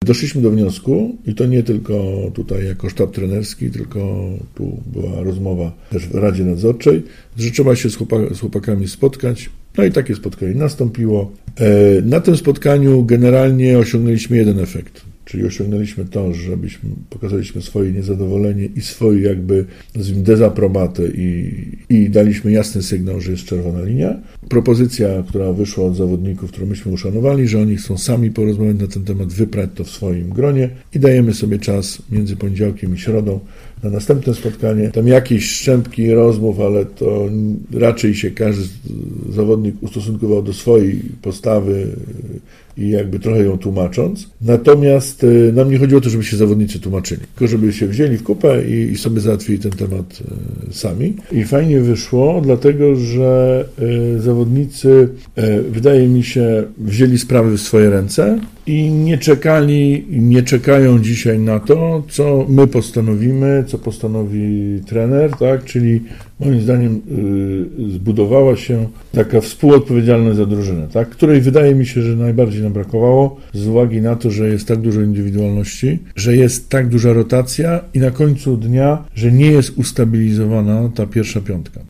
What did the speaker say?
doszliśmy do wniosku, i to nie tylko tutaj jako sztab trenerski, tylko tu była rozmowa też w Radzie Nadzorczej, że trzeba się z chłopakami spotkać. No i takie spotkanie nastąpiło. Na tym spotkaniu generalnie osiągnęliśmy jeden efekt, czyli osiągnęliśmy to, żebyśmy pokazaliśmy swoje niezadowolenie i swoje jakby, nazwijmy, dezaprobatę i daliśmy jasny sygnał, że jest czerwona linia. Propozycja, która wyszła od zawodników, którą myśmy uszanowali, że oni chcą sami porozmawiać na ten temat, wyprać to w swoim gronie i dajemy sobie czas między poniedziałkiem i środą na następne spotkanie. Tam jakieś szczępki rozmów, ale to raczej się każdy zawodnik ustosunkował do swojej postawy i jakby trochę ją tłumacząc. Natomiast nam nie chodziło o to, żeby się zawodnicy tłumaczyli, tylko żeby się wzięli w kupę i sobie załatwili ten temat sami. I fajnie wyszło, dlatego że zawodnicy, wydaje mi się, wzięli sprawy w swoje ręce i nie czekają dzisiaj na to, co my postanowimy, co postanowi trener, tak? Czyli moim zdaniem zbudowała się taka współodpowiedzialność za drużynę, tak? Której wydaje mi się, że najbardziej nam brakowało z uwagi na to, że jest tak dużo indywidualności, że jest tak duża rotacja i na końcu dnia, że nie jest ustabilizowana ta pierwsza piątka.